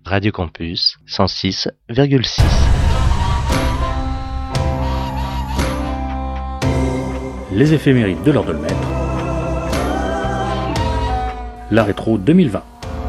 Radio Campus 106,6. Les éphémérides de l'heure de le maître. La rétro 2020.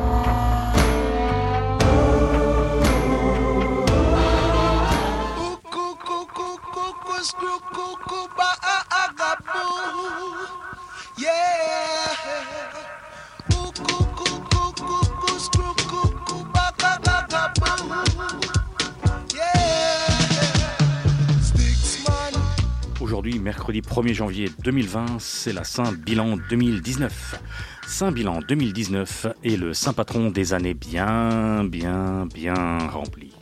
Aujourd'hui, mercredi 1er janvier 2020, c'est la Saint-Bilan 2019. Saint-Bilan 2019 est le saint patron des années bien remplies.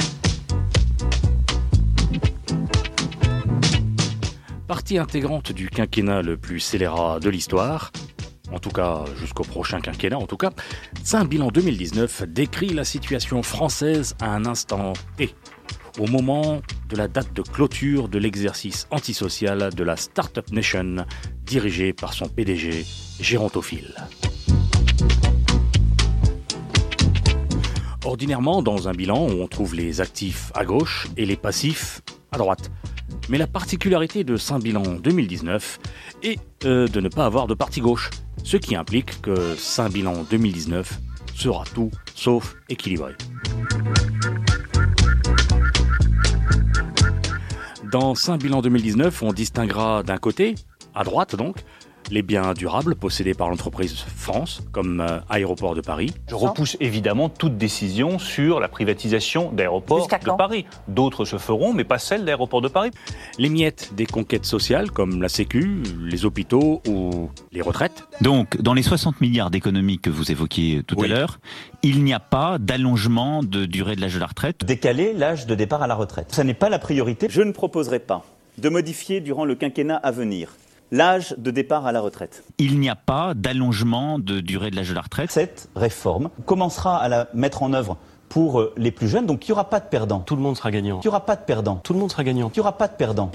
Partie intégrante du quinquennat le plus scélérat de l'histoire, en tout cas jusqu'au prochain quinquennat en tout cas, Saint-Bilan 2019 décrit la situation française à un instant T, au moment de la date de clôture de l'exercice antisocial de la Startup Nation, dirigée par son PDG, gérontophile. Ordinairement, dans un bilan, on trouve les actifs à gauche et les passifs à droite. Mais la particularité de Saint-Bilan 2019 est de ne pas avoir de partie gauche, ce qui implique que Saint-Bilan 2019 sera tout sauf équilibré. Dans Saint-Bilan 2019, on distinguera d'un côté, à droite donc, les biens durables possédés par l'entreprise France, comme Aéroports de Paris. Je repousse évidemment toute décision sur la privatisation d'Aéroports de Paris. D'autres se feront, mais pas celle d'Aéroports de Paris. Les miettes des conquêtes sociales, comme la Sécu, les hôpitaux ou les retraites. Donc, dans les 60 milliards d'économies que vous évoquiez tout à l'heure, il n'y a pas d'allongement de durée de l'âge de la retraite. Décaler l'âge de départ à la retraite. Ça n'est pas la priorité. Je ne proposerai pas de modifier durant le quinquennat à venir l'âge de départ à la retraite. Il n'y a pas d'allongement de durée de l'âge de la retraite. Cette réforme commencera à la mettre en œuvre pour les plus jeunes, donc il n'y aura pas de perdants. Tout le monde sera gagnant. Il n'y aura pas de perdants. Tout le monde sera gagnant. Il n'y aura pas de perdants.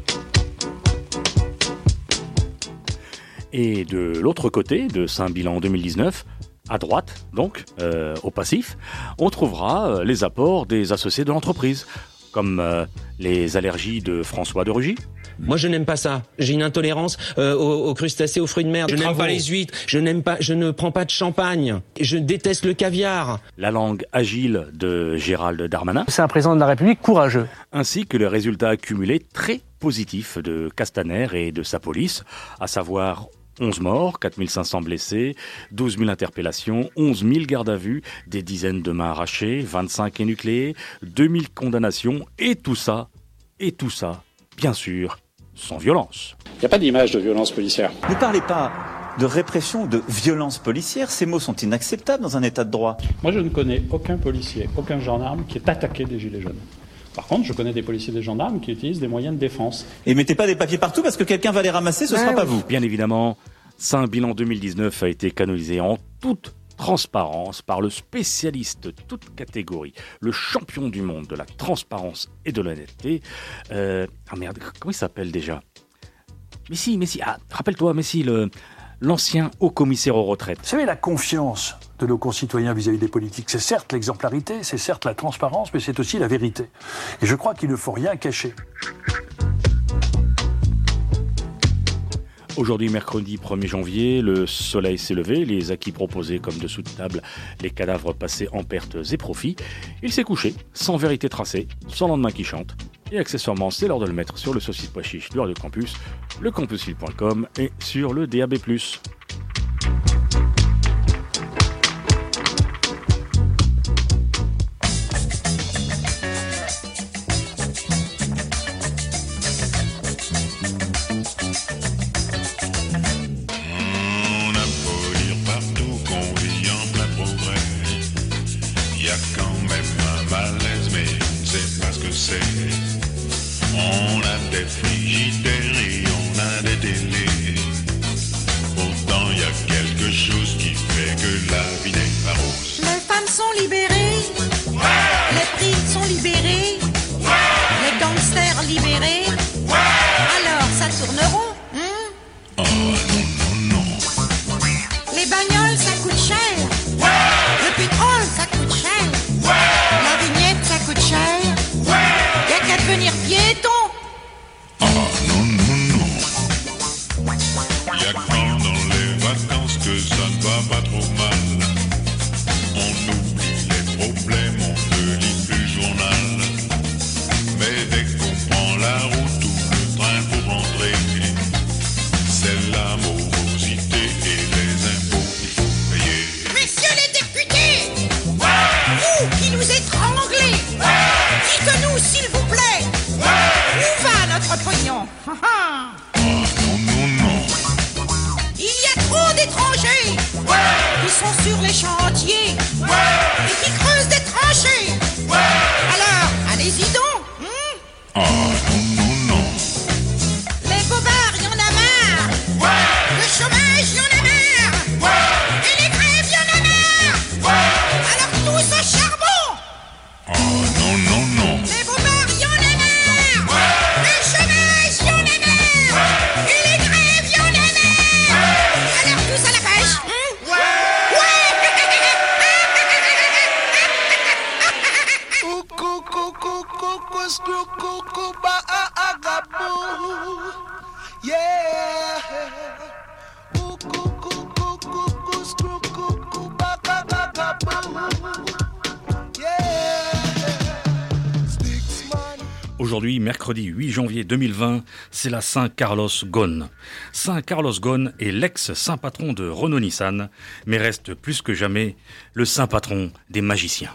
Et de l'autre côté de Saint-Bilan 2019, à droite, donc, au passif, on trouvera les apports des associés de l'entreprise, comme les allergies de François de Rugy. Moi, je n'aime pas ça. J'ai une intolérance aux crustacés, aux fruits de mer. Je n'aime pas les huîtres. Je ne prends pas de champagne. Je déteste le caviar. La langue agile de Gérald Darmanin. C'est un président de la République courageux. Ainsi que les résultats accumulés très positifs de Castaner et de sa police, à savoir 11 morts, 4500 blessés, 12 000 interpellations, 11 000 gardes à vue, des dizaines de mains arrachées, 25 énucléés, 2000 condamnations, et tout ça, bien sûr, sans violence. Il n'y a pas d'image de violence policière. Ne parlez pas de répression, de violence policière. Ces mots sont inacceptables dans un état de droit. Moi, je ne connais aucun policier, aucun gendarme qui est attaqué des gilets jaunes. Par contre, je connais des policiers et des gendarmes qui utilisent des moyens de défense. Et mettez pas des papiers partout parce que quelqu'un va les ramasser, ce ne sera pas vous. Bien évidemment, Saint-Bilan 2019 a été canonisé en toute transparence par le spécialiste de toute catégorie, le champion du monde de la transparence et de l'honnêteté. Comment il s'appelle déjà ? Messi, rappelle-toi, Messi, l'ancien haut-commissaire aux retraites. Vous savez, la confiance de nos concitoyens vis-à-vis des politiques, c'est certes l'exemplarité, c'est certes la transparence, mais c'est aussi la vérité. Et je crois qu'il ne faut rien cacher. Aujourd'hui, mercredi 1er janvier, le soleil s'est levé, les acquis proposés comme dessous de table, les cadavres passés en pertes et profits. Il s'est couché, sans vérité tracée, sans lendemain qui chante. Et accessoirement, c'est l'heure de le mettre sur le saucisse pois chiche du Radio Campus, le campusville.com et sur le DAB+. On a des frigidaires et on a des télés. Pourtant y a quelque chose qui fait que la vie n'est pas rose. Les femmes sont libérées, les prix sont libérés, les gangsters libérés. Alors ça tourne rond, Oh non. Les bagnoles ça coûte cher, le pétrole ça coûte cher. sont sur les chantiers et qui creusent des tranchées. Alors, allez-y donc. Ah non, non, non. Les bobards, y en a marre. Le chômage, y en a marre. Et les grèves, y en a marre. Alors tous au charbon. Ah non, non, non. Les bobards, y en a marre. Le chômage, y en a marre. Et les grèves, y en a marre. Alors tous à la pêche. Aujourd'hui, mercredi 8 janvier 2020, c'est la Saint-Carlos Ghosn. Saint-Carlos Ghosn est l'ex-saint patron de Renault-Nissan, mais reste plus que jamais le saint patron des magiciens.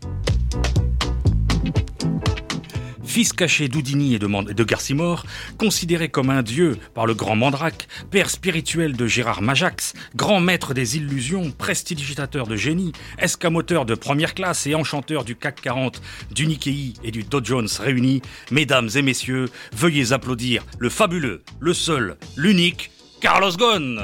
Fils caché d'Houdini et de Garcimore, considéré comme un dieu par le grand Mandrake, père spirituel de Gérard Majax, grand maître des illusions, prestidigitateur de génie, escamoteur de première classe et enchanteur du CAC 40, du Nikkei et du Dow Jones réunis, mesdames et messieurs, veuillez applaudir le fabuleux, le seul, l'unique, Carlos Ghosn.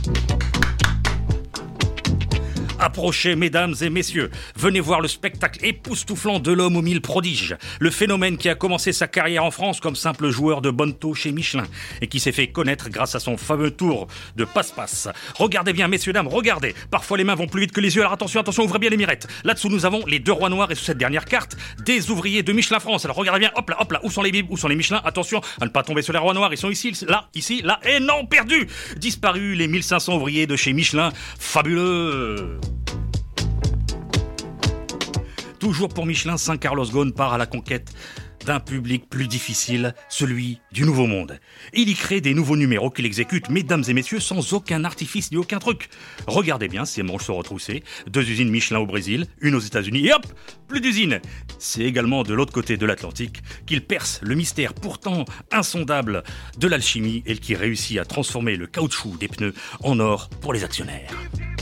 Approchez, mesdames et messieurs, venez voir le spectacle époustouflant de l'homme aux mille prodiges, le phénomène qui a commencé sa carrière en France comme simple joueur de bonneteau chez Michelin et qui s'est fait connaître grâce à son fameux tour de passe-passe. Regardez bien, messieurs, dames, regardez. Parfois les mains vont plus vite que les yeux, alors attention, ouvrez bien les mirettes. Là-dessous, nous avons les deux rois noirs et sous cette dernière carte, des ouvriers de Michelin France. Alors regardez bien, hop là, où sont les bibles, où sont les Michelin? Attention à ne pas tomber sur les rois noirs, ils sont ici, là, et non, perdu. Disparu les 1500 ouvriers de chez Michelin, fabuleux. Toujours pour Michelin, Saint-Carlos Ghosn part à la conquête d'un public plus difficile, celui du Nouveau Monde. Il y crée des nouveaux numéros qu'il exécute, mesdames et messieurs, sans aucun artifice ni aucun truc. Regardez bien, ses manches sont retroussées, 2 usines Michelin au Brésil, une aux États-Unis, et hop, plus d'usines. C'est également de l'autre côté de l'Atlantique qu'il perce le mystère pourtant insondable de l'alchimie et qui réussit à transformer le caoutchouc des pneus en or pour les actionnaires.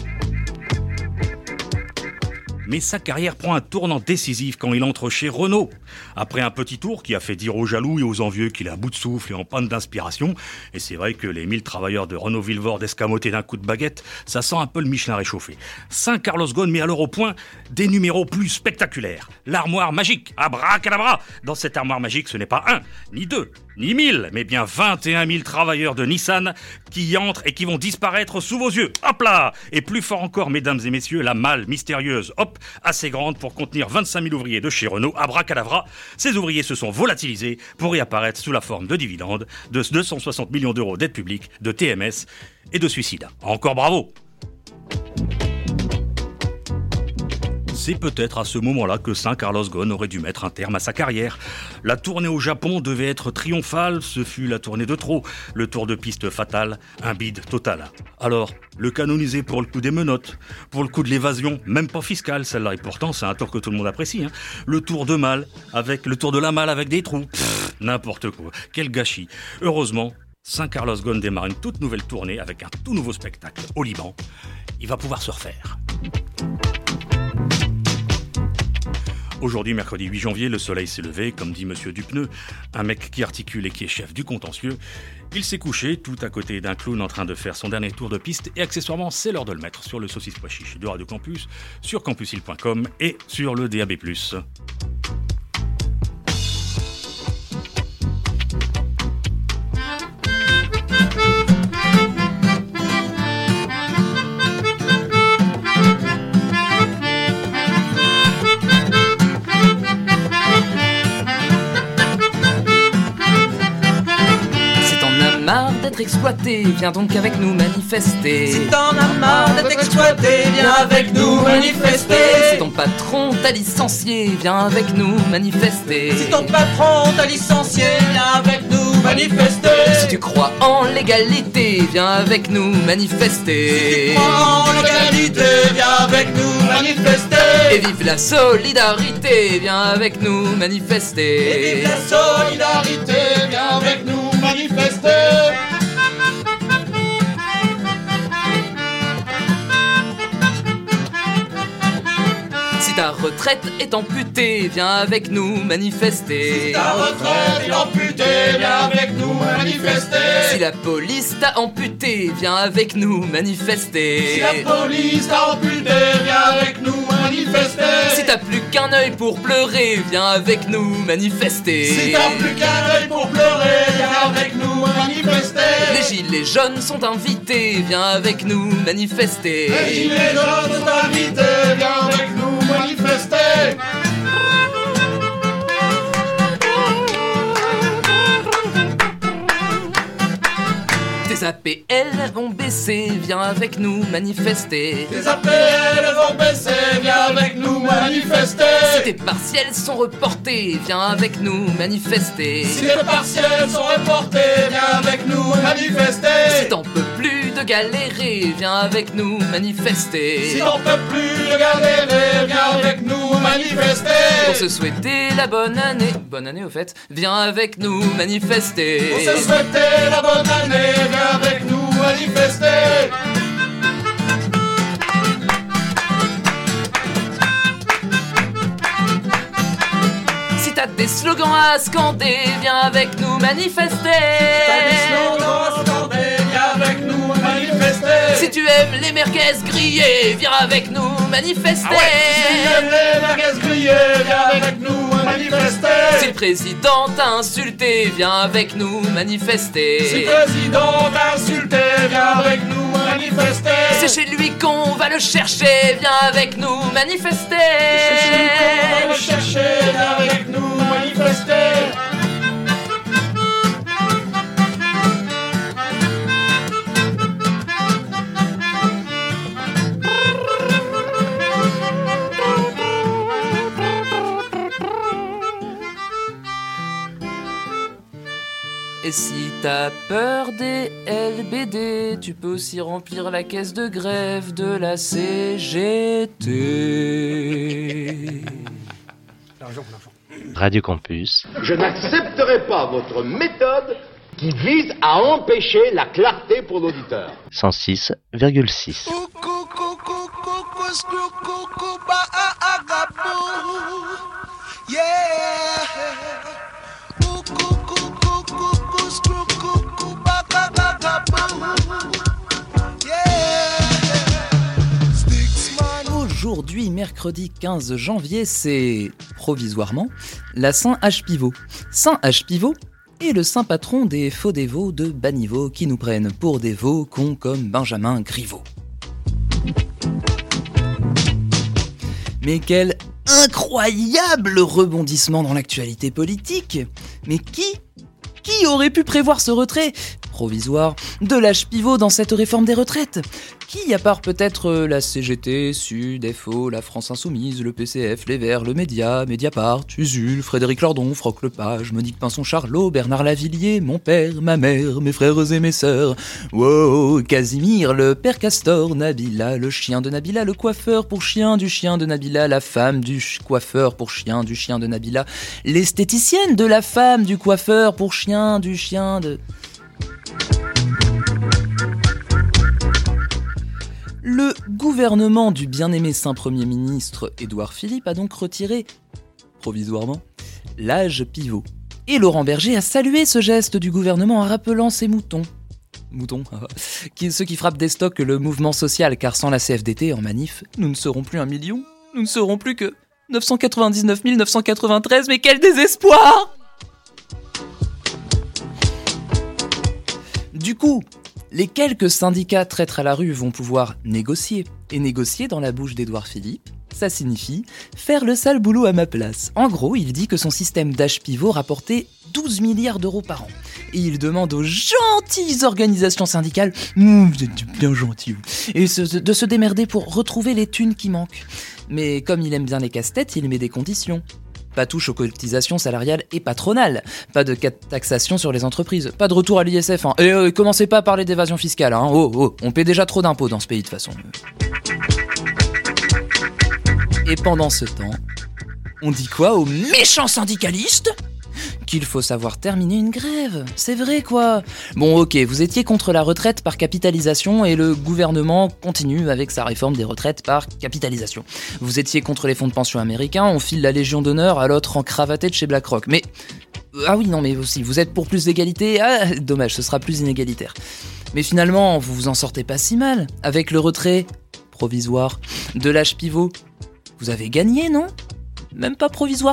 Mais sa carrière prend un tournant décisif quand il entre chez Renault. Après un petit tour qui a fait dire aux jaloux et aux envieux qu'il est à bout de souffle et en panne d'inspiration, et c'est vrai que les 1000 travailleurs de Renault Villevorde escamotés d'un coup de baguette, ça sent un peu le Michelin réchauffé. Saint-Carlos Ghosn met alors au point des numéros plus spectaculaires. L'armoire magique, abracadabra. Dans cette armoire magique, ce n'est pas 1, ni 2, ni 1000, mais bien 21 000 travailleurs de Nissan qui y entrent et qui vont disparaître sous vos yeux. Hop là! Et plus fort encore, mesdames et messieurs, la malle mystérieuse, hop, assez grande pour contenir 25 000 ouvriers de chez Renault, abracadabra. Ces ouvriers se sont volatilisés pour y apparaître sous la forme de dividendes, de 260 millions d'euros d'aide publique, de TMS et de suicides. Encore bravo! C'est peut-être à ce moment-là que Saint-Carlos Ghosn aurait dû mettre un terme à sa carrière. La tournée au Japon devait être triomphale, ce fut la tournée de trop. Le tour de piste fatal, un bide total. Alors, le canoniser pour le coup des menottes, pour le coup de l'évasion, même pas fiscale celle-là, et pourtant c'est un tour que tout le monde apprécie. Hein. Le tour de la malle avec des trous, n'importe quoi, quel gâchis. Heureusement, Saint-Carlos Ghosn démarre une toute nouvelle tournée avec un tout nouveau spectacle au Liban. Il va pouvoir se refaire. Aujourd'hui, mercredi 8 janvier, le soleil s'est levé, comme dit Monsieur Dupneu, un mec qui articule et qui est chef du contentieux. Il s'est couché tout à côté d'un clown en train de faire son dernier tour de piste et accessoirement, c'est l'heure de le mettre sur le saucisse pois chiche de Radio Campus, sur campusil.com et sur le DAB+. D'être exploité, viens donc avec nous manifester. Si t'en as marre d'être exploité, viens avec nous manifester. Si ton patron t'a licencié, viens avec nous manifester. Si ton patron t'a licencié, viens avec nous manifester. Si tu crois en l'égalité, viens avec nous manifester. Si tu crois en l'égalité, viens avec nous manifester. Et vive la solidarité, viens avec nous manifester. Et vive la solidarité, viens avec nous manifester. ta retraite est amputée, viens avec nous manifester. Si ta retraite est amputée, viens avec nous manifester. Si la police t'a amputé, viens avec nous manifester. Si la police t'a amputé, viens avec nous manifester. Si t'as plus qu'un œil pour pleurer, viens avec nous manifester. Si t'as plus qu'un œil pour pleurer, viens avec nous manifester. Les gilets jaunes sont invités, viens avec nous manifester. Les gilets jaunes sont invités, viens avec nous manifester. Tes APL vont baisser, viens avec nous manifester. Tes APL vont baisser, viens avec nous manifester. Si tes partiels sont reportés, viens avec nous manifester. Si tes partiels sont reportés, viens avec nous manifester. Si t'en peux plus de galérer, viens avec nous manifester. Si t'en peux plus de galérer, viens avec nous manifester. Pour se souhaiter la bonne année au fait, viens avec nous manifester. Pour se souhaiter la bonne année, viens avec nous manifester. Si t'as des slogans à scander, viens avec nous manifester. T'as des slogans à scander, viens avec nous manifester. Si tu aimes les merguez grillées, viens avec nous manifester. Si tu aimes les merguez grillées, viens avec nous manifester. Si le président t'a insulté, viens avec nous manifester. Si le président t'a insulté, viens avec nous manifester. C'est chez lui qu'on va le chercher, viens avec nous manifester. C'est chez lui qu'on va le chercher, viens avec nous manifester. Et si t'as peur des LBD, tu peux aussi remplir la caisse de grève de la CGT. Radio Campus. Je n'accepterai pas votre méthode qui vise à empêcher la clarté pour l'auditeur. 106,6. Aujourd'hui, mercredi 15 janvier, c'est, provisoirement, la Saint H Pivot. Saint H Pivot est le saint patron des faux dévots de bas niveau qui nous prennent pour des veaux cons comme Benjamin Griveaux. Mais quel incroyable rebondissement dans l'actualité politique! Mais qui aurait pu prévoir ce retrait provisoire de l'âge pivot dans cette réforme des retraites? Qui, à part peut-être la CGT, Sud, FO, la France Insoumise, le PCF, les Verts, le Média, Mediapart, Usul, Frédéric Lordon, Froc Lepage, Monique Pinson-Charlot, Bernard Lavillier, mon père, ma mère, mes frères et mes sœurs, wow, Casimir, le père Castor, Nabila, le chien de Nabila, le coiffeur pour chien du chien de Nabila, la femme du coiffeur pour chien du chien de Nabila, l'esthéticienne de la femme du coiffeur pour chien du chien de... Le gouvernement du bien-aimé saint Premier ministre Édouard Philippe a donc retiré, provisoirement, l'âge pivot. Et Laurent Berger a salué ce geste du gouvernement en rappelant ses moutons, ceux qui frappent des stocks le mouvement social, car sans la CFDT en manif, nous ne serons plus 1 million, nous ne serons plus que 999 993, mais quel désespoir! Du coup, les quelques syndicats traîtres à la rue vont pouvoir négocier. Et négocier dans la bouche d'Édouard Philippe, ça signifie faire le sale boulot à ma place. En gros, il dit que son système d'âge pivot rapportait 12 milliards d'euros par an. Et il demande aux gentilles organisations syndicales, vous êtes bien gentils, et de se démerder pour retrouver les thunes qui manquent. Mais comme il aime bien les casse-têtes, il met des conditions. Pas touche aux cotisations salariales et patronales, pas de taxation sur les entreprises, pas de retour à l'ISF, hein. Et commencez pas à parler d'évasion fiscale, hein. On paie déjà trop d'impôts dans ce pays de toute façon. Et pendant ce temps, on dit quoi aux méchants syndicalistes qu'il faut savoir terminer une grève. C'est vrai quoi. Bon ok, vous étiez contre la retraite par capitalisation et le gouvernement continue avec sa réforme des retraites par capitalisation. Vous étiez contre les fonds de pension américains, on file la Légion d'honneur à l'autre encravaté de chez BlackRock. Mais... Ah oui, non mais aussi, vous êtes pour plus d'égalité. Ah, dommage, ce sera plus inégalitaire. Mais finalement, vous vous en sortez pas si mal. Avec le retrait provisoire de l'âge pivot, vous avez gagné, non ? Même pas provisoirement ?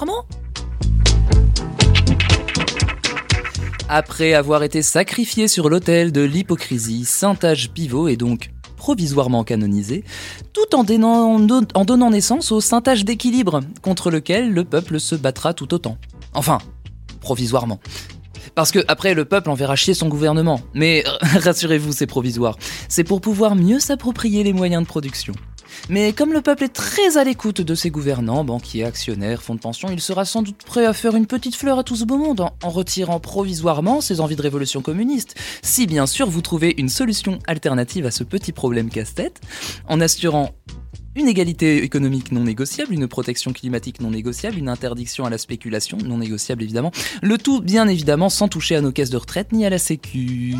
Après avoir été sacrifié sur l'autel de l'hypocrisie, Saint-Âge pivot est donc provisoirement canonisé, tout en donnant naissance au Saint-Âge d'équilibre, contre lequel le peuple se battra tout autant. Enfin, provisoirement. Parce que après le peuple enverra chier son gouvernement. Mais rassurez-vous, c'est provisoire. C'est pour pouvoir mieux s'approprier les moyens de production. Mais comme le peuple est très à l'écoute de ses gouvernants, banquiers, actionnaires, fonds de pension, il sera sans doute prêt à faire une petite fleur à tout ce beau monde en retirant provisoirement ses envies de révolution communiste. Si bien sûr vous trouvez une solution alternative à ce petit problème casse-tête, en assurant une égalité économique non négociable, une protection climatique non négociable, une interdiction à la spéculation non négociable évidemment. Le tout bien évidemment sans toucher à nos caisses de retraite ni à la sécu.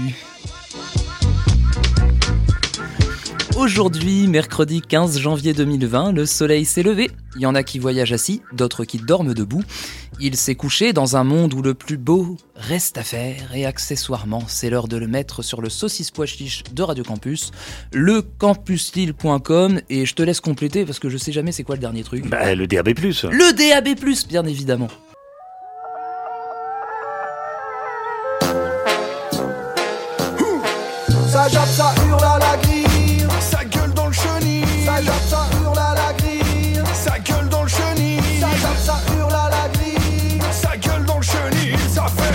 Aujourd'hui, mercredi 15 janvier 2020, le soleil s'est levé. Il y en a qui voyagent assis, d'autres qui dorment debout. Il s'est couché dans un monde où le plus beau reste à faire et accessoirement, c'est l'heure de le mettre sur le saucisse pois chiche de Radio Campus, lecampuslille.com et je te laisse compléter parce que je sais jamais c'est quoi le dernier truc. Le DAB+. Le DAB+, bien évidemment. Ça jappe, ça hurle à la grille, ça gueule dans le chenil. Ça jappe, ça hurle à la grille, ça gueule dans le chenil. Ça jappe, ça hurle à la grille, ça gueule dans le chenil. Ça fait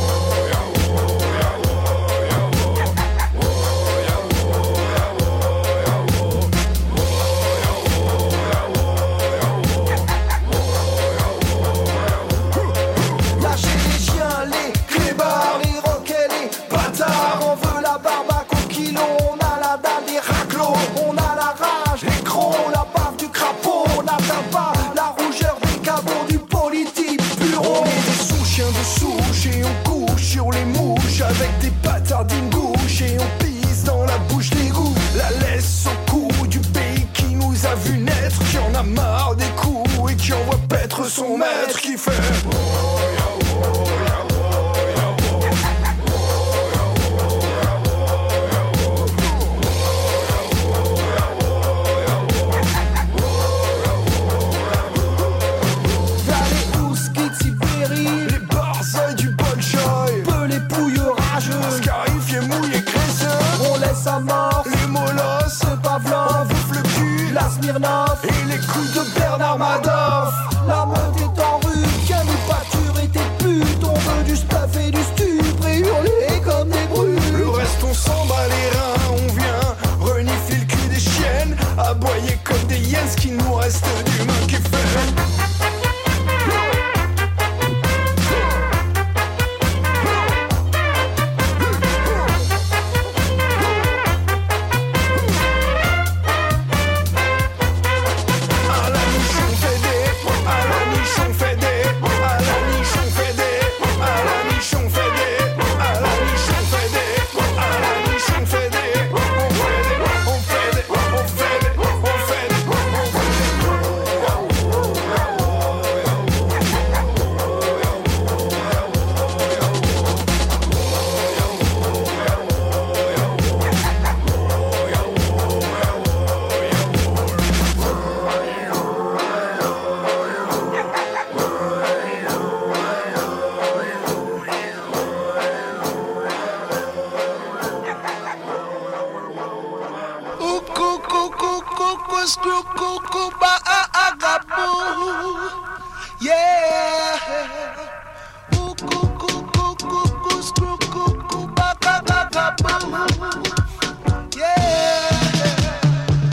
lâchez les chiens, les clébards, les roquets, les bâtards. On veut la barbe à coups de kilo, on a la dalle des raclos. On a la rage, les crocs, la bave du crapaud. On n'atteint pas la rougeur des cabots du politique bureau. On est des sous-chiens de souche et on couche sur les mouches avec des bâtardines gauches et on pisse dans la bouche d'égout. La laisse au cou du pays qui nous a vu naître, qui en a marre des coups et qui envoie paître son maître qui fait. Les molosses, le Pavlov, bouffe le cul, la Smirnoff et les couilles de Bernard Madoff. La meute est en rue, qu'un nous pâture et tes putes. On veut du stuff et du stup et hurler comme des brutes. Le reste on s'en bat les reins, on vient renifler le cul des chiennes, aboyer comme des hyènes, ce qu'il nous reste d'humain qui fait.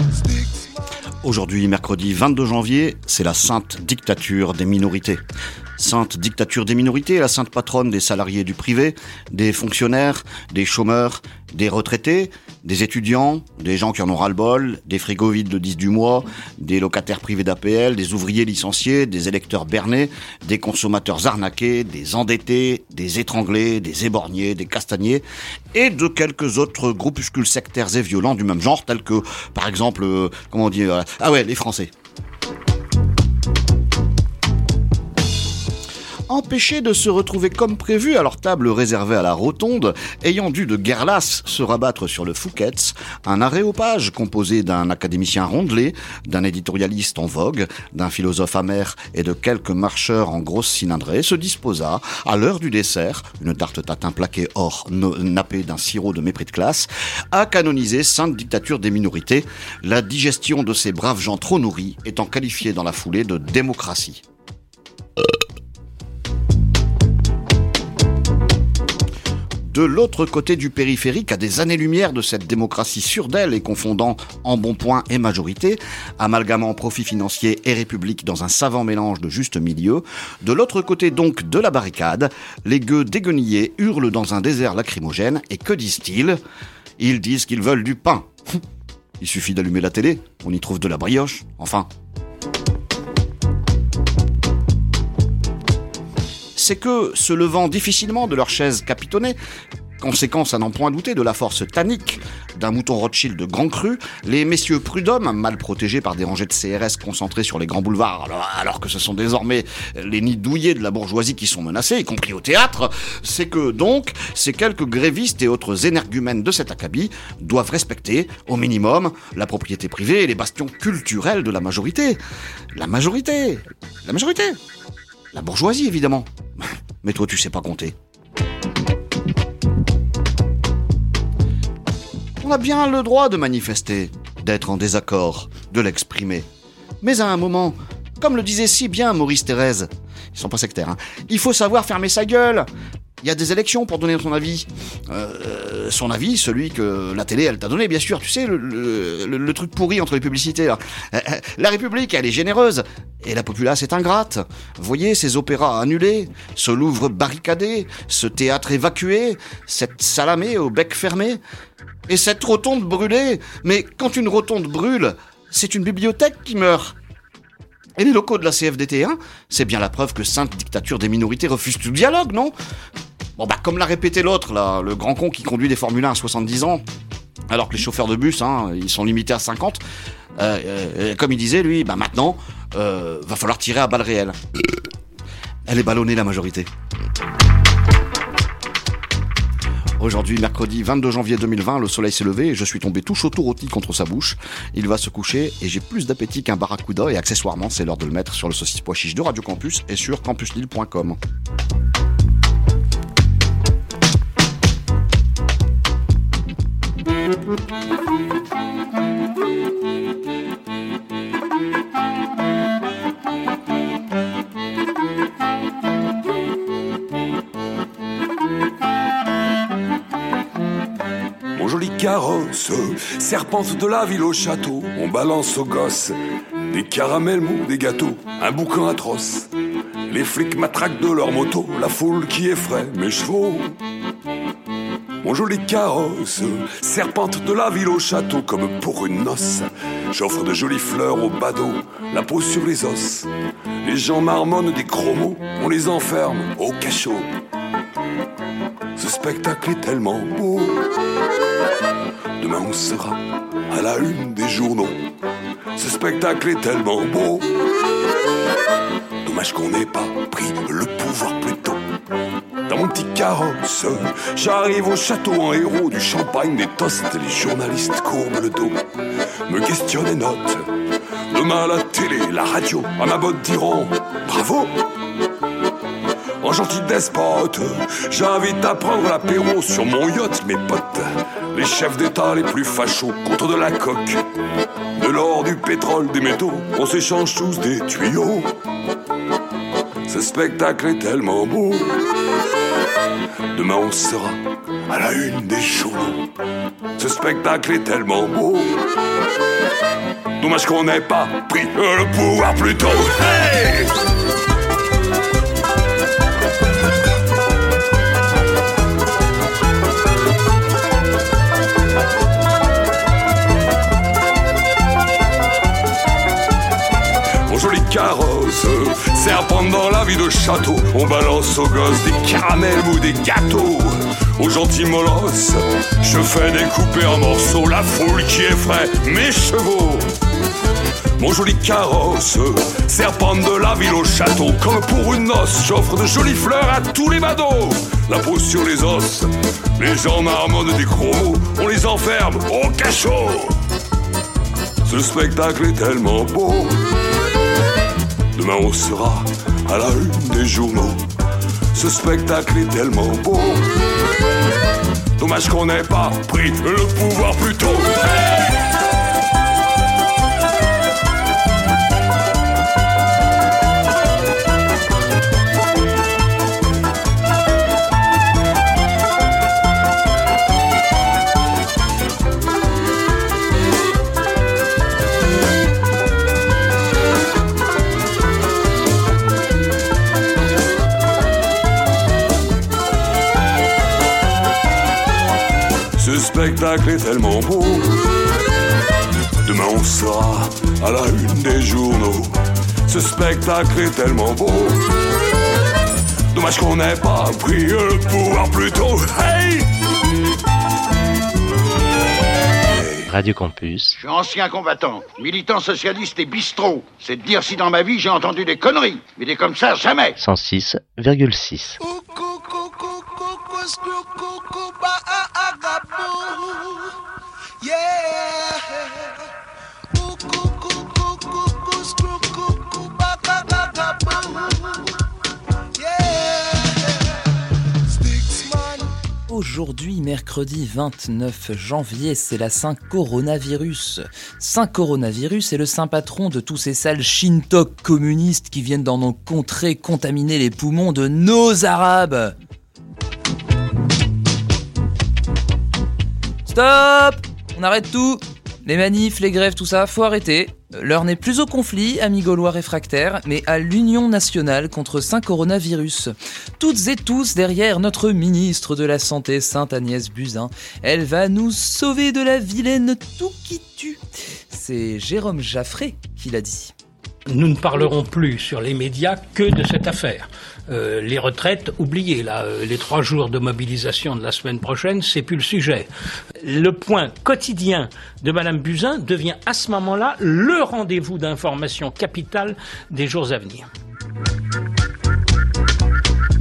Aujourd'hui, mercredi 22 janvier, c'est la sainte dictature des minorités. Sainte dictature des minorités, la sainte patronne des salariés du privé, des fonctionnaires, des chômeurs, des retraités, des étudiants, des gens qui en ont ras-le-bol, des frigos vides le 10 du mois, des locataires privés d'APL, des ouvriers licenciés, des électeurs bernés, des consommateurs arnaqués, des endettés, des étranglés, des éborgnés, des castagniers, et de quelques autres groupuscules sectaires et violents du même genre, tels que, par exemple, les Français. Empêchés de se retrouver comme prévu à leur table réservée à la Rotonde, ayant dû de guerre lasse se rabattre sur le Fouquet's, un aréopage composé d'un académicien rondelé, d'un éditorialiste en vogue, d'un philosophe amer et de quelques marcheurs en grosse cylindrée se disposa, à l'heure du dessert, une tarte tatin plaquée or nappée d'un sirop de mépris de classe, à canoniser sainte dictature des minorités, la digestion de ces braves gens trop nourris étant qualifiée dans la foulée de démocratie. De l'autre côté du périphérique, à des années-lumière de cette démocratie sûre d'elle et confondant embonpoint et majorité, amalgamant profit financier et république dans un savant mélange de juste milieu, de l'autre côté donc de la barricade, les gueux déguenillés hurlent dans un désert lacrymogène et que disent-ils ? Ils disent qu'ils veulent du pain. Il suffit d'allumer la télé, on y trouve de la brioche, enfin. C'est que, se levant difficilement de leur chaise capitonnée, conséquence à n'en point douter de la force tannique d'un mouton Rothschild de grand cru, les messieurs prud'hommes, mal protégés par des rangées de CRS concentrées sur les grands boulevards, alors que ce sont désormais les nids douillés de la bourgeoisie qui sont menacés, y compris au théâtre, c'est que donc, ces quelques grévistes et autres énergumènes de cet acabit doivent respecter, au minimum, la propriété privée et les bastions culturels de la majorité. La majorité. La bourgeoisie, évidemment. Mais toi, tu sais pas compter. On a bien le droit de manifester, d'être en désaccord, de l'exprimer. Mais à un moment, comme le disait si bien Maurice Thérèse, ils sont pas sectaires, hein, il faut savoir fermer sa gueule. Il y a des élections pour donner son avis. Son avis, celui que la télé, elle t'a donné, bien sûr. Tu sais, le truc pourri entre les publicités, là. La République, elle est généreuse. Et la populace est ingrate. Voyez ces opéras annulés, ce Louvre barricadé, ce théâtre évacué, cette Salamée au bec fermé, et cette rotonde brûlée. Mais quand une rotonde brûle, c'est une bibliothèque qui meurt. Et les locaux de la CFDT1, c'est bien la preuve que sainte dictature des minorités refuse tout dialogue, non ? Bon comme l'a répété l'autre, là, le grand con qui conduit des Formule 1 à 70 ans, alors que les chauffeurs de bus, ils sont limités à 50. Comme il disait, lui, maintenant, va falloir tirer à balles réelles. Elle est ballonnée, la majorité. Aujourd'hui, mercredi 22 janvier 2020, le soleil s'est levé et je suis tombé tout chaud tout rôti contre sa bouche. Il va se coucher et j'ai plus d'appétit qu'un barracuda et accessoirement, c'est l'heure de le mettre sur le saucisse pois chiche de Radio Campus et sur campuslille.com. Mon joli carrosse serpente de la ville au château, on balance aux gosses des caramels mous, des gâteaux, un boucan atroce. Les flics matraquent de leur moto, la foule qui effraie mes chevaux. Mon joli carrosse serpente de la ville au château, comme pour une noce. J'offre de jolies fleurs aux badauds, la peau sur les os. Les gens marmonnent des chromos, on les enferme au cachot. Ce spectacle est tellement beau. Demain on sera à la une des journaux. Ce spectacle est tellement beau. Dommage qu'on n'ait pas pris le pouvoir plus tôt. Dans mon petit carrosse, j'arrive au château en héros, du champagne, des toasts, les journalistes courbent le dos, me questionnent et notent. Demain la télé, la radio, à ma botte diront bravo. En gentil despote, j'invite à prendre l'apéro sur mon yacht, mes potes. Les chefs d'État les plus fachos, contre de la coque, de l'or, du pétrole, des métaux, on s'échange tous des tuyaux. Ce spectacle est tellement beau. Demain on sera à la une des journaux. Ce spectacle est tellement beau. Dommage qu'on n'ait pas pris le pouvoir plus tôt. Hey! serpente dans la vie de château. On balance aux gosses des caramels ou des gâteaux. Aux gentils molosses, je fais découper en morceaux la foule qui effraie mes chevaux. Mon joli carrosse, serpente de la ville au château. Comme pour une noce, j'offre de jolies fleurs à tous les badauds. La peau sur les os, les gens marmonnent des gros mots. On les enferme au cachot. Ce spectacle est tellement beau. Demain on sera à la une des journaux. Ce spectacle est tellement beau. Dommage qu'on n'ait pas pris le pouvoir plus tôt. Ce spectacle est tellement beau. Demain on sera à la une des journaux. Ce spectacle est tellement beau. Dommage qu'on n'ait pas pris le pouvoir plus tôt. Hey! Radio Campus. Je suis ancien combattant, militant socialiste et bistrot. C'est de dire si dans ma vie j'ai entendu des conneries. Mais des comme ça, jamais. 106,6. Aujourd'hui, mercredi 29 janvier, c'est la Saint-Coronavirus. Saint-Coronavirus est le saint patron de tous ces sales shintok communistes qui viennent dans nos contrées contaminer les poumons de nos Arabes. Stop! On arrête tout! Les manifs, les grèves, tout ça, faut arrêter. L'heure n'est plus au conflit, amis gaulois réfractaires, mais à l'union nationale contre Saint-Coronavirus. Toutes et tous derrière notre ministre de la Santé, Sainte Agnès Buzyn. Elle va nous sauver de la vilaine tout qui tue. C'est Jérôme Jaffray qui l'a dit. Nous ne parlerons plus sur les médias que de cette affaire. Les retraites, oubliez, là, les 3 jours de mobilisation de la semaine prochaine, c'est plus le sujet. Le point quotidien de Madame Buzyn devient à ce moment-là le rendez-vous d'information capitale des jours à venir. Comment ?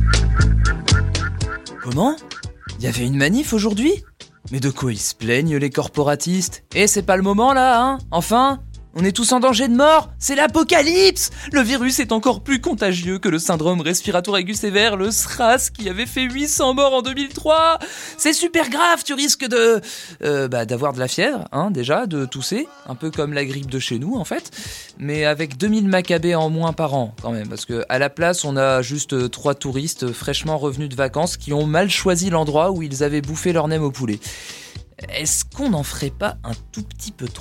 Il y avait une manif aujourd'hui ? Mais de quoi ils se plaignent, les corporatistes ? Eh, c'est pas le moment là, hein ? Enfin ? On est tous en danger de mort, c'est l'apocalypse! Le virus est encore plus contagieux que le syndrome respiratoire aigu sévère, le SRAS, qui avait fait 800 morts en 2003! C'est super grave, tu risques d'avoir de la fièvre, hein, déjà, de tousser, un peu comme la grippe de chez nous, en fait, mais avec 2000 macabées en moins par an, quand même, parce que à la place, on a juste 3 touristes fraîchement revenus de vacances qui ont mal choisi l'endroit où ils avaient bouffé leur nem au poulet. Est-ce qu'on n'en ferait pas un tout petit peu trop ?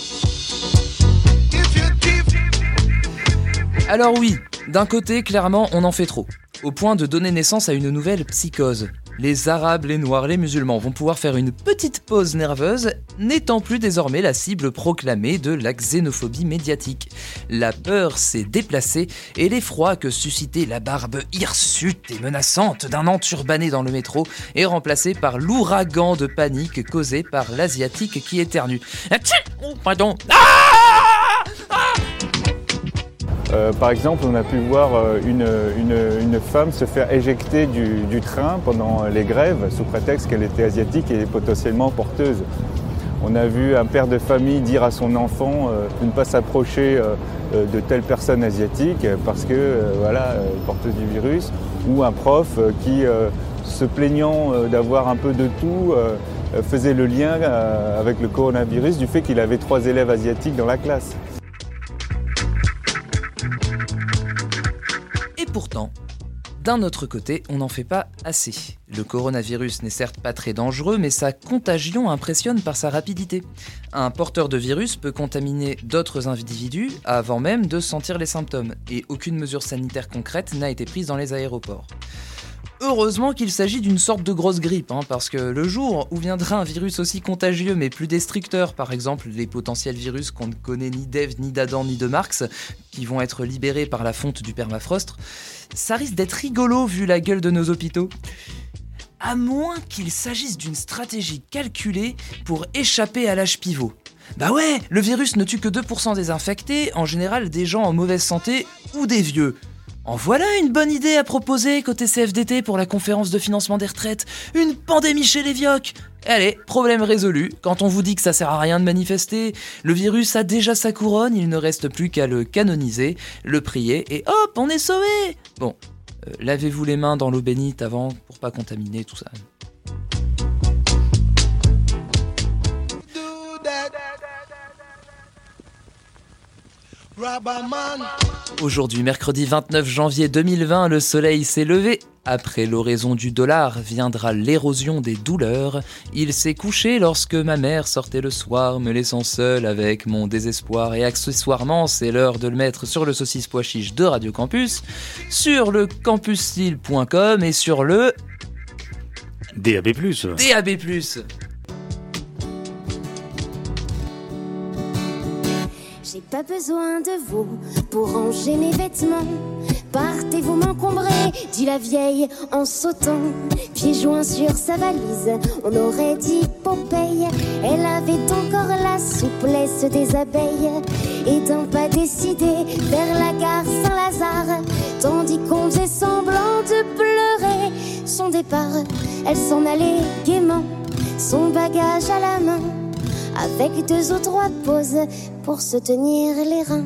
Alors oui, d'un côté, clairement, on en fait trop, au point de donner naissance à une nouvelle psychose. Les Arabes, les Noirs, les musulmans vont pouvoir faire une petite pause nerveuse, n'étant plus désormais la cible proclamée de la xénophobie médiatique. La peur s'est déplacée et l'effroi que suscitait la barbe hirsute et menaçante d'un enturbané dans le métro est remplacé par l'ouragan de panique causé par l'asiatique qui éternue. Oh, pardon. Par exemple, on a pu voir une femme se faire éjecter du train pendant les grèves sous prétexte qu'elle était asiatique et potentiellement porteuse. On a vu un père de famille dire à son enfant de ne pas s'approcher de telle personne asiatique parce que porteuse du virus, ou un prof qui, se plaignant d'avoir un peu de tout, faisait le lien avec le coronavirus du fait qu'il avait 3 élèves asiatiques dans la classe. Et pourtant, d'un autre côté, on n'en fait pas assez. Le coronavirus n'est certes pas très dangereux, mais sa contagion impressionne par sa rapidité. Un porteur de virus peut contaminer d'autres individus avant même de sentir les symptômes, et aucune mesure sanitaire concrète n'a été prise dans les aéroports. Heureusement qu'il s'agit d'une sorte de grosse grippe, parce que le jour où viendra un virus aussi contagieux mais plus destructeur, par exemple les potentiels virus qu'on ne connaît ni d'Ève, ni d'Adam, ni de Marx, qui vont être libérés par la fonte du permafrost, ça risque d'être rigolo vu la gueule de nos hôpitaux. À moins qu'il s'agisse d'une stratégie calculée pour échapper à l'âge pivot. Bah ouais, le virus ne tue que 2% des infectés, en général des gens en mauvaise santé ou des vieux. En voilà une bonne idée à proposer côté CFDT pour la conférence de financement des retraites. Une pandémie chez les vioques. Allez, problème résolu. Quand on vous dit que ça sert à rien de manifester, le virus a déjà sa couronne, il ne reste plus qu'à le canoniser, le prier et hop, on est sauvé. Bon, lavez-vous les mains dans l'eau bénite avant pour pas contaminer tout ça. Aujourd'hui, mercredi 29 janvier 2020, le soleil s'est levé. Après l'oraison du dollar viendra l'érosion des douleurs. Il s'est couché lorsque ma mère sortait le soir, me laissant seul avec mon désespoir. Et accessoirement, c'est l'heure de le mettre sur le saucisse pois chiche de Radio Campus, sur le campuslille.com et sur le... DAB+. DAB+. J'ai pas besoin de vous pour ranger mes vêtements. Partez vous m'encombrer, dit la vieille en sautant. Pieds joints sur sa valise, on aurait dit Popeye. Elle avait encore la souplesse des abeilles. Et d'un pas décidé vers la gare Saint-Lazare, tandis qu'on faisait semblant de pleurer son départ, elle s'en allait gaiement, son bagage à la main, avec 2 ou 3 pauses pour se tenir les reins.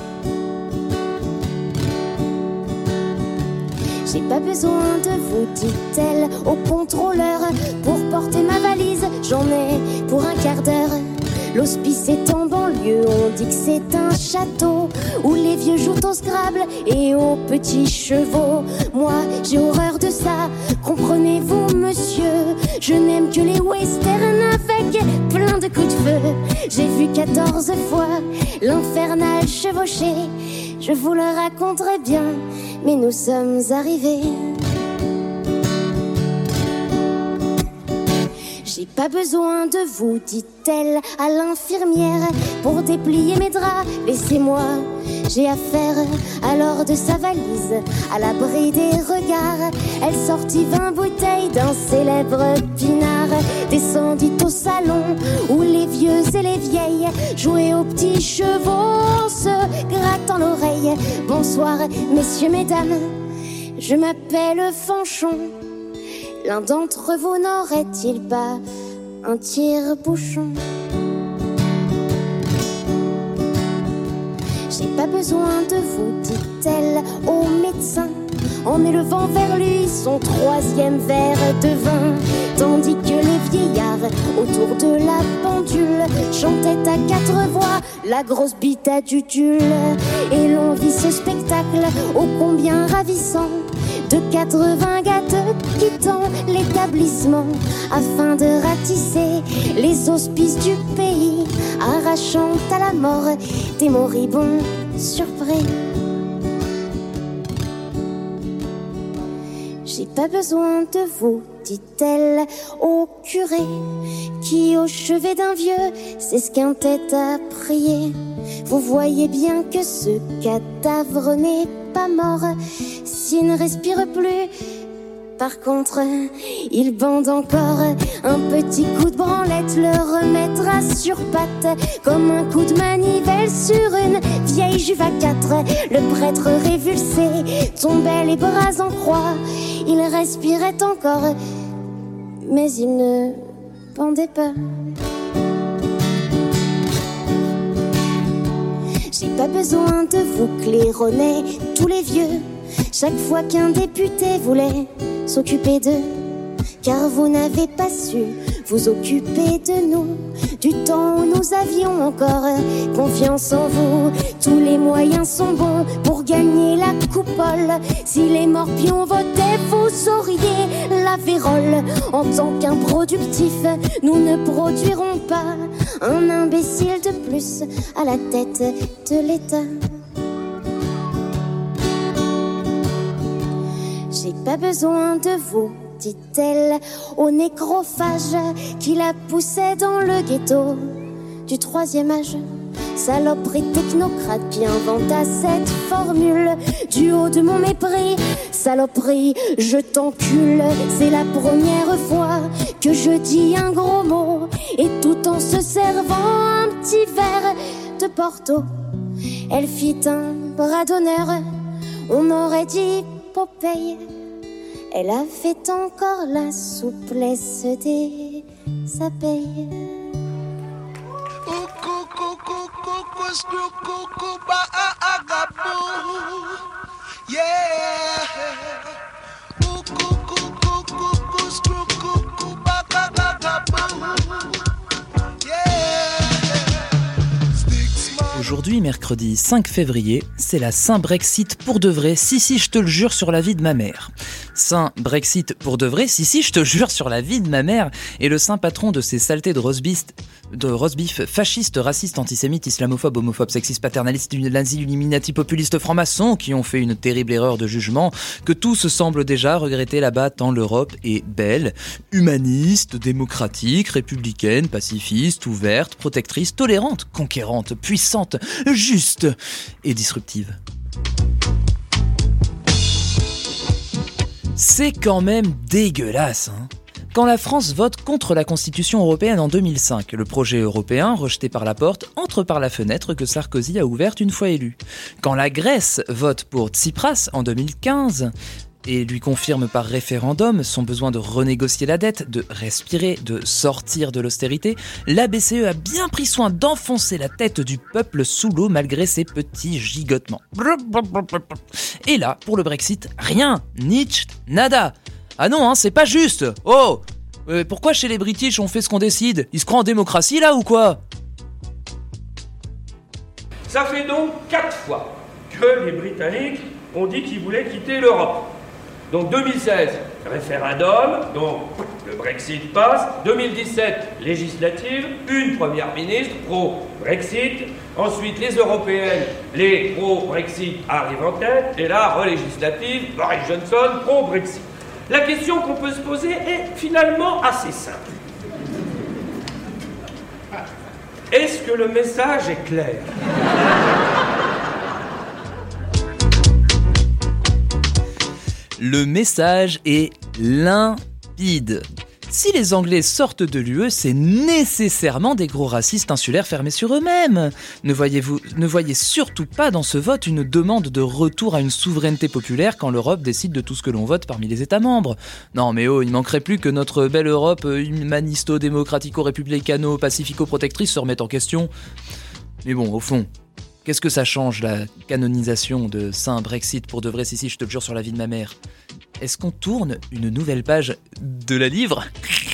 J'ai pas besoin de vous, dit-elle au contrôleur, pour porter ma valise, j'en ai pour un quart d'heure. L'hospice est en banlieue, on dit que c'est un château où les vieux jouent au Scrabble et aux petits chevaux. Moi, j'ai horreur de ça, comprenez-vous, monsieur? Je n'aime que les westerns avec plein de coups de feu. J'ai vu 14 fois l'infernal chevaucher. Je vous le raconterai bien, mais nous sommes arrivés. J'ai pas besoin de vous, dit-elle à l'infirmière, pour déplier mes draps, laissez-moi, j'ai affaire. Alors de sa valise, à l'abri des regards, elle sortit 20 bouteilles d'un célèbre pinard, descendit au salon où les vieux et les vieilles jouaient aux petits chevaux en se grattant l'oreille. Bonsoir, messieurs, mesdames, je m'appelle Fanchon. L'un d'entre vous n'aurait-il pas un tire-bouchon? J'ai pas besoin de vous, dit-elle au médecin, en élevant vers lui son 3e verre de vin, tandis que les vieillards autour de la pendule chantaient à 4 voix la grosse bite à Dudule. Et l'on vit ce spectacle ô combien ravissant de 80 gâteux quittant l'établissement afin de ratisser les hospices du pays, arrachant à la mort des moribonds surpris. J'ai pas besoin de vous, dit-elle au curé, qui au chevet d'un vieux s'esquintait à prier. Vous voyez bien que ce cadavre n'est pas mort s'il ne respire plus. Par contre, il bande encore. Un petit coup de branlette le remettra sur pattes, comme un coup de manivelle sur une vieille Juve à 4. Le prêtre révulsé tombait les bras en croix. Il respirait encore, mais il ne pendait pas. J'ai pas besoin de vous claironner tous les vieux chaque fois qu'un député voulait s'occuper d'eux, car vous n'avez pas su vous occuper de nous, du temps où nous avions encore confiance en vous. Tous les moyens sont bons pour gagner la coupole. Si les morpions votaient, vous auriez la vérole. En tant qu'improductif, nous ne produirons pas un imbécile de plus à la tête de l'État. j'ai pas besoin de vous, dit-elle au nécrophage qui la poussait dans le ghetto du 3e âge. Saloperie technocrate qui inventa cette formule du haut de mon mépris. Saloperie, je t'encule, c'est la première fois que je dis un gros mot. Et tout en se servant un petit verre de Porto, elle fit un bras d'honneur, on aurait dit Popeye. Elle avait encore la souplesse des abeilles. Aujourd'hui, mercredi 5 février, c'est la Saint-Brexit pour de vrai, si je te le jure sur la vie de ma mère. Saint-Brexit pour de vrai, si je te jure sur la vie de ma mère, est le saint patron de ces saletés de roast-beef fascistes, racistes, antisémites, islamophobes, homophobes, sexistes, paternalistes, nazis, illuminati, populistes, francs-maçons qui ont fait une terrible erreur de jugement que tous semblent déjà regretter là-bas tant l'Europe est belle, humaniste, démocratique, républicaine, pacifiste, ouverte, protectrice, tolérante, conquérante, puissante, juste et disruptive. C'est quand même dégueulasse, hein. Quand la France vote contre la Constitution européenne en 2005, le projet européen, rejeté par la porte, entre par la fenêtre que Sarkozy a ouverte une fois élu. Quand la Grèce vote pour Tsipras en 2015 et lui confirme par référendum son besoin de renégocier la dette, de respirer, de sortir de l'austérité, la BCE a bien pris soin d'enfoncer la tête du peuple sous l'eau malgré ses petits gigotements. Et là, pour le Brexit, rien, niche, nada. Ah non, hein, c'est pas juste. Oh, pourquoi chez les British on fait ce qu'on décide? Ils se croient en démocratie là ou quoi? Ça fait donc 4 fois que les Britanniques ont dit qu'ils voulaient quitter l'Europe. Donc 2016, référendum, donc le Brexit passe. 2017, législative, une première ministre pro-Brexit. Ensuite, les européennes, les pro-Brexit arrivent en tête. Et là, relégislative, Boris Johnson, pro-Brexit. La question qu'on peut se poser est finalement assez simple. Est-ce que le message est clair ? Le message est limpide. Si les Anglais sortent de l'UE, c'est nécessairement des gros racistes insulaires fermés sur eux-mêmes. Ne voyez surtout pas dans ce vote une demande de retour à une souveraineté populaire quand l'Europe décide de tout ce que l'on vote parmi les États membres. Non mais il manquerait plus que notre belle Europe humanisto-démocratico-républicano-pacifico-protectrice se remette en question. Mais bon, au fond, qu'est-ce que ça change, la canonisation de Saint-Brexit pour de vrai, si je te le jure sur la vie de ma mère? Est-ce qu'on tourne une nouvelle page de la livre?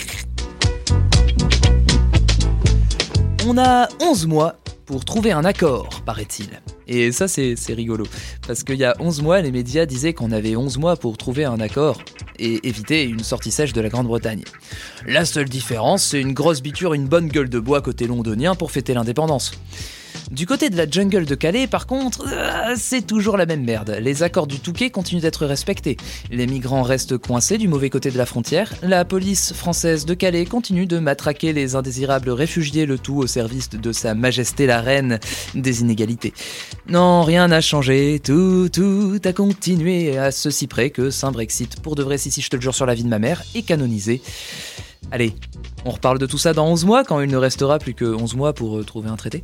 On a 11 mois pour trouver un accord, paraît-il. Et ça, c'est rigolo. Parce qu'il y a 11 mois, les médias disaient qu'on avait 11 mois pour trouver un accord et éviter une sortie sèche de la Grande-Bretagne. La seule différence, c'est une grosse biture, une bonne gueule de bois côté londonien pour fêter l'indépendance. Du côté de la jungle de Calais, par contre, c'est toujours la même merde. Les accords du Touquet continuent d'être respectés. Les migrants restent coincés du mauvais côté de la frontière. La police française de Calais continue de matraquer les indésirables réfugiés, le tout au service de Sa Majesté la Reine des Inégalités. Non, rien n'a changé. Tout a continué, à ceci près que Saint-Brexit, pour de vrai, si je te le jure sur la vie de ma mère, est canonisé. Allez, on reparle de tout ça dans 11 mois, quand il ne restera plus que 11 mois pour trouver un traité.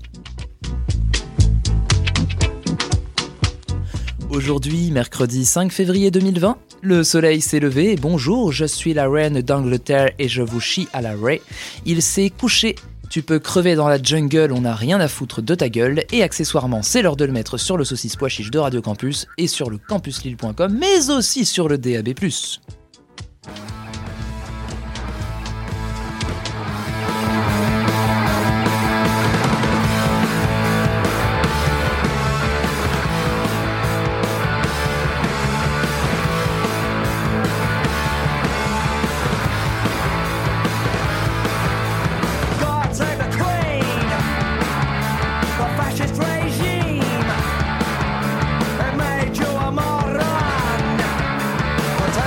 Aujourd'hui, mercredi 5 février 2020, le soleil s'est levé et bonjour, je suis la reine d'Angleterre et je vous chie à la raie. Il s'est couché, tu peux crever dans la jungle, on n'a rien à foutre de ta gueule. Et accessoirement, c'est l'heure de le mettre sur le saucisse pois chiche de Radio Campus et sur le campuslille.com, mais aussi sur le DAB+. Take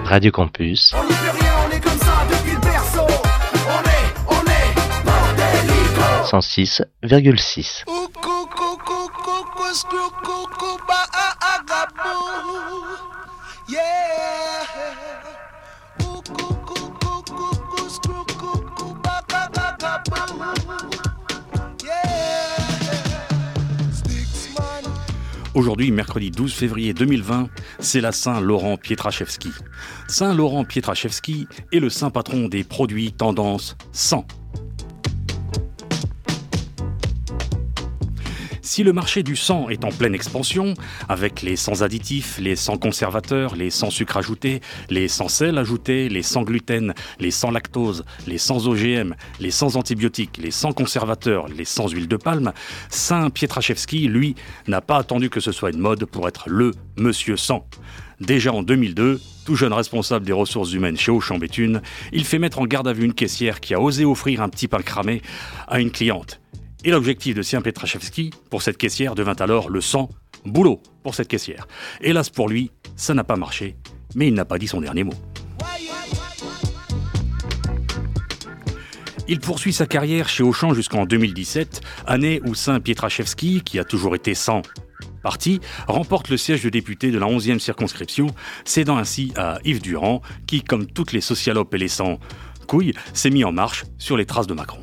Radio Campus. On n'y peut rien, on est comme ça depuis le berceau. On est bordélico. 106,6. Aujourd'hui, mercredi 12 février 2020, c'est la Saint-Laurent Pietraszewski. Saint-Laurent Pietraszewski est le saint patron des produits tendance sans. Si le marché du sang est en pleine expansion, avec les sans additifs, les sans conservateurs, les sans sucre ajouté, les sans sel ajouté, les sans gluten, les sans lactose, les sans OGM, les sans antibiotiques, les sans conservateurs, les sans huile de palme, Saint Pietraszewski, lui, n'a pas attendu que ce soit une mode pour être le monsieur sang. Déjà en 2002, tout jeune responsable des ressources humaines chez Auchan-Béthune, il fait mettre en garde à vue une caissière qui a osé offrir un petit pain cramé à une cliente. Et l'objectif de Saint Pietraszewski pour cette caissière devint alors le sang boulot pour cette caissière. Hélas pour lui, ça n'a pas marché, mais il n'a pas dit son dernier mot. Il poursuit sa carrière chez Auchan jusqu'en 2017, année où Saint Pietraszewski, qui a toujours été sans parti, remporte le siège de député de la 11e circonscription, cédant ainsi à Yves Durand, qui, comme toutes les socialopes et les sans couilles, s'est mis en marche sur les traces de Macron.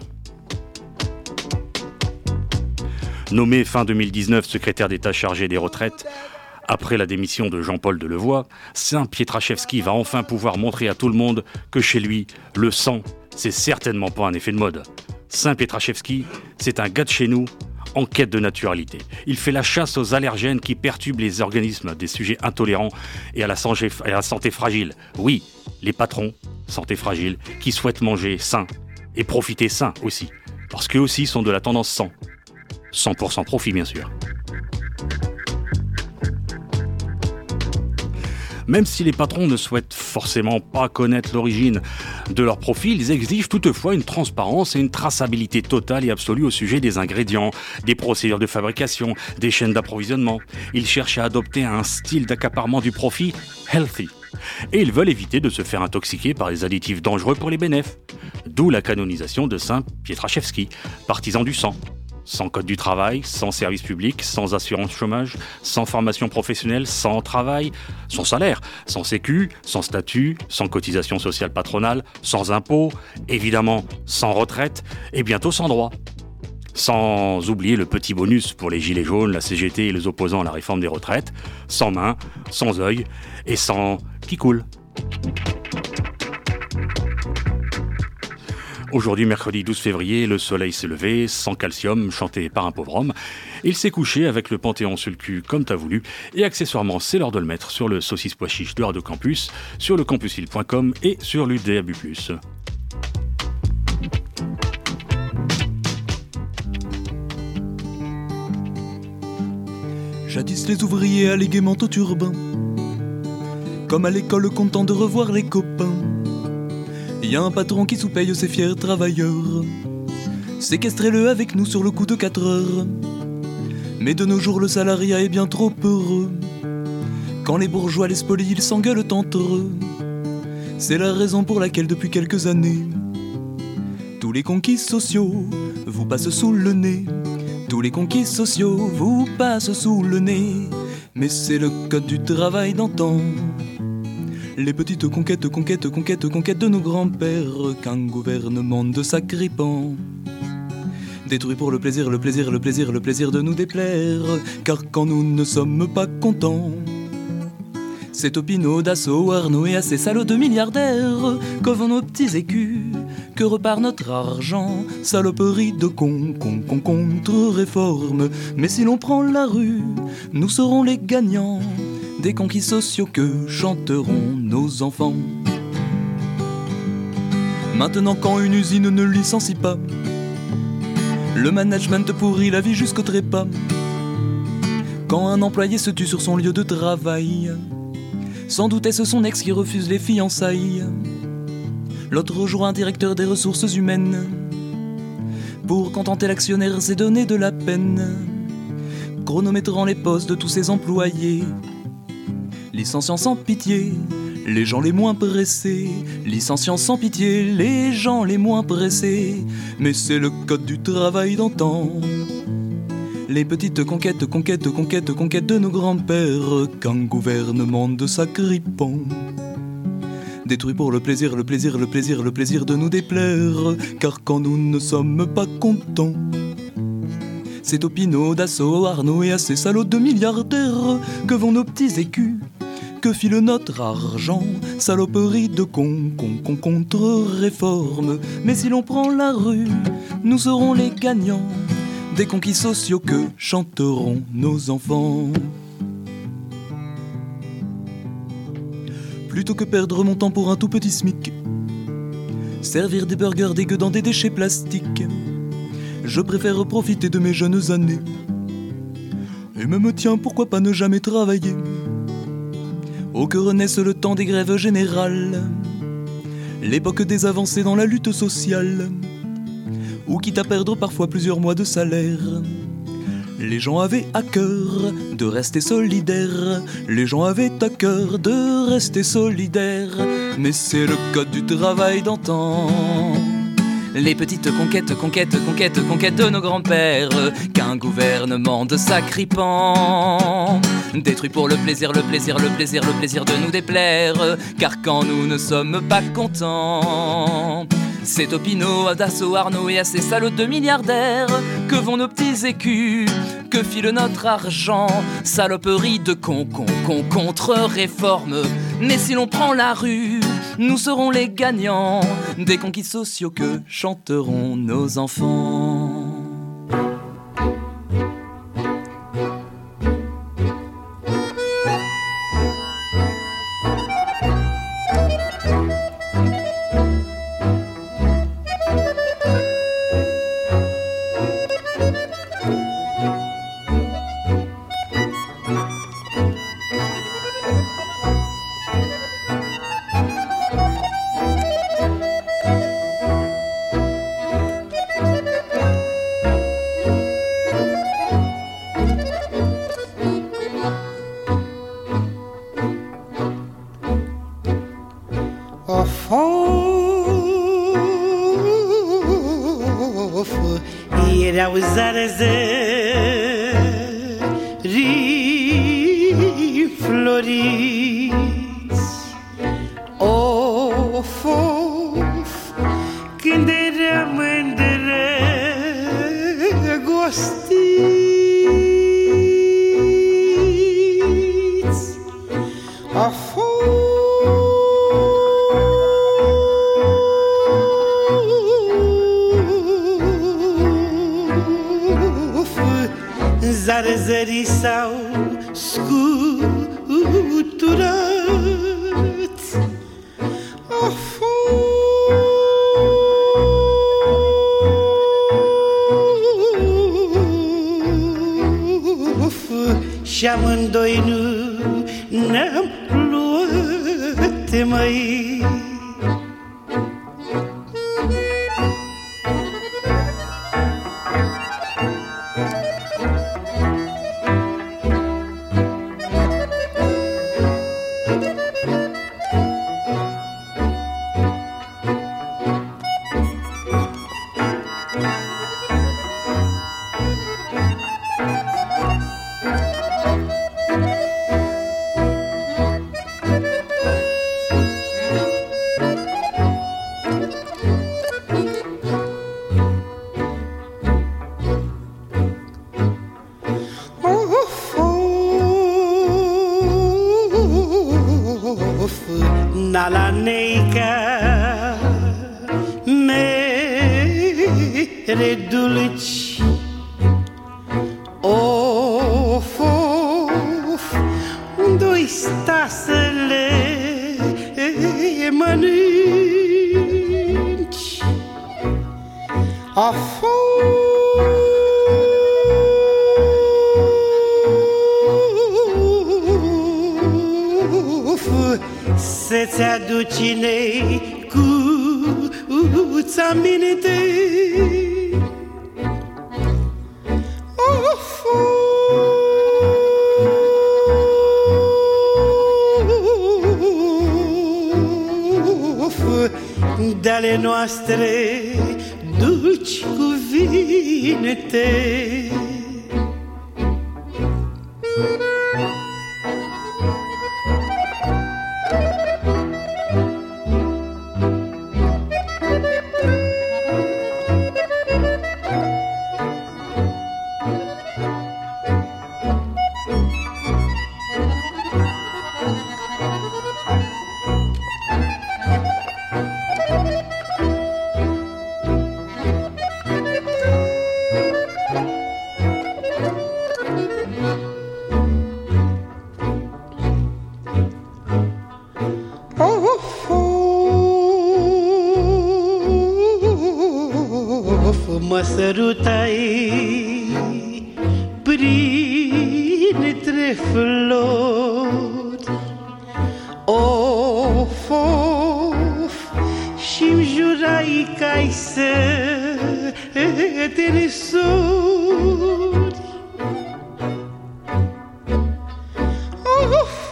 Nommé fin 2019 secrétaire d'État chargé des retraites, après la démission de Jean-Paul Delevoye, Saint Pietraszewski va enfin pouvoir montrer à tout le monde que chez lui, le sang, c'est certainement pas un effet de mode. Saint Pietraszewski, c'est un gars de chez nous en quête de naturalité. Il fait la chasse aux allergènes qui perturbent les organismes des sujets intolérants et à la santé fragile. Oui, les patrons, santé fragile, qui souhaitent manger sain et profiter sain aussi, parce qu'eux aussi sont de la tendance sang. 100% profit, bien sûr. Même si les patrons ne souhaitent forcément pas connaître l'origine de leur profit, ils exigent toutefois une transparence et une traçabilité totale et absolue au sujet des ingrédients, des procédures de fabrication, des chaînes d'approvisionnement. Ils cherchent à adopter un style d'accaparement du profit healthy. Et ils veulent éviter de se faire intoxiquer par des additifs dangereux pour les bénéfices. D'où la canonisation de Saint Pietraszewski, partisan du sang. Sans code du travail, sans service public, sans assurance chômage, sans formation professionnelle, sans travail, sans salaire, sans sécu, sans statut, sans cotisation sociale patronale, sans impôts, évidemment sans retraite et bientôt sans droit. Sans oublier le petit bonus pour les gilets jaunes, la CGT et les opposants à la réforme des retraites, sans main, sans œil et sans qui coule. Aujourd'hui, mercredi 12 février, le soleil s'est levé, sans calcium, chanté par un pauvre homme. Il s'est couché avec le Panthéon sur le cul comme t'as voulu. Et accessoirement, c'est l'heure de le mettre sur le saucisse pois chiche de Radio Campus, sur le campusville.com et sur l'UDAB+. Jadis les ouvriers alléguaient manteau turbin, comme à l'école content de revoir les copains. Y a un patron qui sous-paye ses fiers travailleurs. Séquestrez-le avec nous sur le coup de 4 heures. Mais de nos jours le salariat est bien trop heureux. Quand les bourgeois les spolient, ils s'engueulent entre eux. C'est la raison pour laquelle depuis quelques années tous les conquis sociaux vous passent sous le nez. Tous les conquis sociaux vous passent sous le nez. Mais c'est le code du travail d'antan. Les petites conquêtes de nos grands-pères qu'un gouvernement de sacripants détruit pour le plaisir de nous déplaire. Car quand nous ne sommes pas contents, c'est au Pinot, Dassault, Arnaud et à ces salauds de milliardaires que vont nos petits écus, que repart notre argent. Saloperie de contre-réforme. Mais si l'on prend la rue, nous serons les gagnants des conquis sociaux que chanteront nos enfants. Maintenant quand une usine ne licencie pas, le management pourrit la vie jusqu'au trépas. Quand un employé se tue sur son lieu de travail, sans doute est-ce son ex qui refuse les fiançailles. L'autre jour un directeur des ressources humaines, pour contenter l'actionnaire s'est donné de la peine, chronométrant les postes de tous ses employés, licenciant sans pitié Les gens les moins pressés, licenciant sans pitié, les gens les moins pressés. Mais c'est le code du travail d'antan. Les petites conquêtes de nos grands-pères, qu'un gouvernement de sacripants détruit pour le plaisir de nous déplaire. Car quand nous ne sommes pas contents, c'est au Pinot, Dassault, Arnaud et à ces salauds de milliardaires que vont nos petits écus, que file notre argent. Saloperie de contre-réforme. Mais si l'on prend la rue, nous serons les gagnants des conquis sociaux que chanteront nos enfants. Plutôt que perdre mon temps pour un tout petit SMIC, servir des burgers dégueux dans des déchets plastiques, je préfère profiter de mes jeunes années. Et même tiens, pourquoi pas ne jamais travailler, au que renaisse le temps des grèves générales, l'époque des avancées dans la lutte sociale, ou quitte à perdre parfois plusieurs mois de salaire. Les gens avaient à cœur de rester solidaires. Les gens avaient à cœur de rester solidaires. Mais c'est le code du travail d'antan. Les petites conquêtes de nos grands-pères, qu'un gouvernement de sacripants détruit pour le plaisir de nous déplaire. Car quand nous ne sommes pas contents, c'est au Pinot, à Dassault, Arnaud et à ces salauds de milliardaires que vont nos petits écus, que file notre argent. Saloperie de contre-réforme. Mais si l'on prend la rue, nous serons les gagnants des conquis sociaux que chanteront nos enfants. Zarzării s-au scuturat. Și amândoi nu ne-am luat, măi. Dulci, of, unde-i sta să le mănânci? Of, să-ți aduci necuța minte. de-ale noastre dulci cuvinte. Mă sărutai printre flori, of, of, și-mi jurai că-ai să te resori. Of,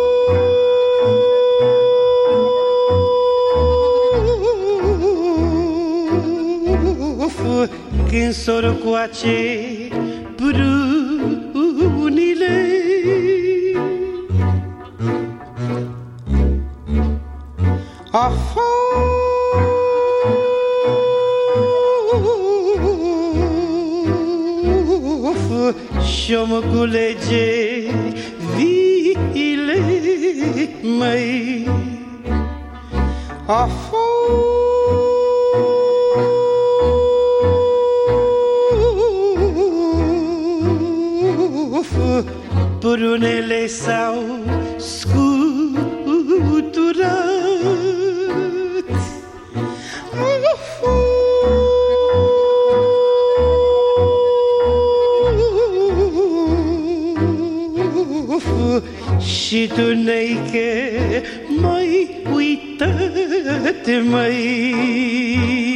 când s-or coace prunile, și-o mă culege viile măi. Prunele s-au scuturat. Și tu n-ai că mai uitat, mai.